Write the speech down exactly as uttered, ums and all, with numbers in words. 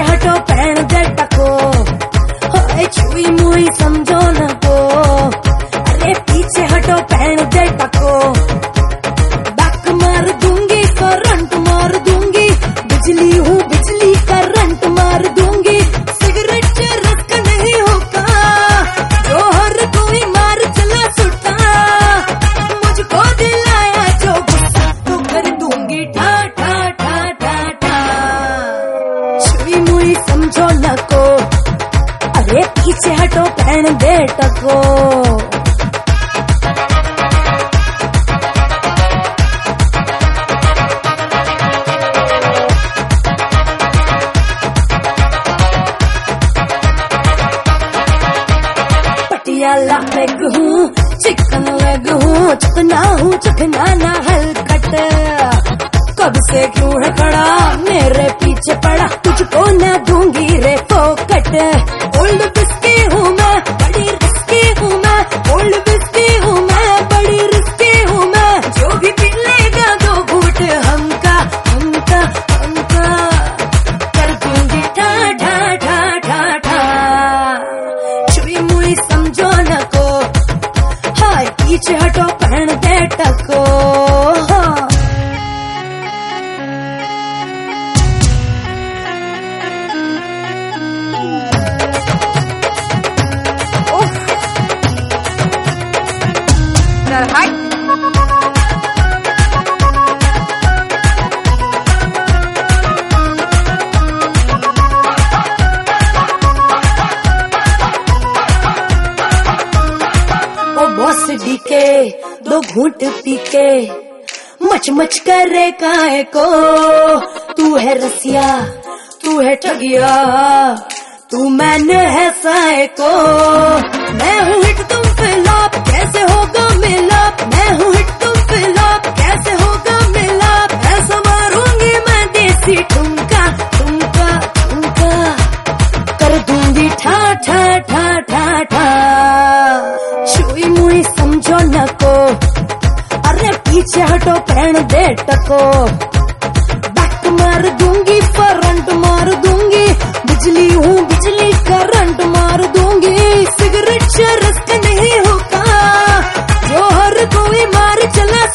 पीछे हटो पैण दे टको, हाय छुई मुई समझो न को। अरे पीछे हटो पैण दे टको, बैक मार दूंगी करंट मार दूंगी, बिजली हूँ बिजली करंट मार दूंगी। सिगरेट चरस का नहीं होगा जो हर कोई मार चला सुटा, मुझको दिलाया जो गुस्सा तो कर दूंगी ठा ठा ठा ठा ठा। छुई मुई समझो न को, अरे पीछे हटो पैण दे टको। पटियाला लेग हूँ चिकन लेग हूँ, चिकना हूँ चिकना ना हलकट। कब से क्यों है खड़ा मेरे पीछे पड़ा, तुझको ना दूंगी रे फोकट। ओल्ड बिस्की हूँ मैं बड़ी रिस्की हूँ मैं, ओल्ड बिस्की हूँ मैं बड़ी रिस्की हूँ मैं। जो भी पी लेगा दो घूट हमका हमका हमका, कर दूंगी ठा ठा ठा ठा ठा। छुई मुई समझो न को, हाय पीछे हटो पैण दे टको। बॉस डी के दो घूंट पी के मच मच करे काहे को। तू है रसिया तू है ठगिया, तू मैंने है साए को। मैं हूँ हिट तुम फ्लॉप कैसे होगा मिलाप, मैं हूँ हिट तुम फ्लॉप कैसे होगा मिलाप। ऐसा मारूंगी मैं देसी ठुमका ठुमका ठुमका, कर दूंगी ठा ठा ठा ठा ठा। छुई मुई समझो न को, अरे पीछे हटो पैण दे टको। बैक मार दूंगी करंट मार दूंगी, बिजली हूँ बिजली करंट मार दूंगी। सिगरेट चरस का नहीं होगा जो हर कोई मार चला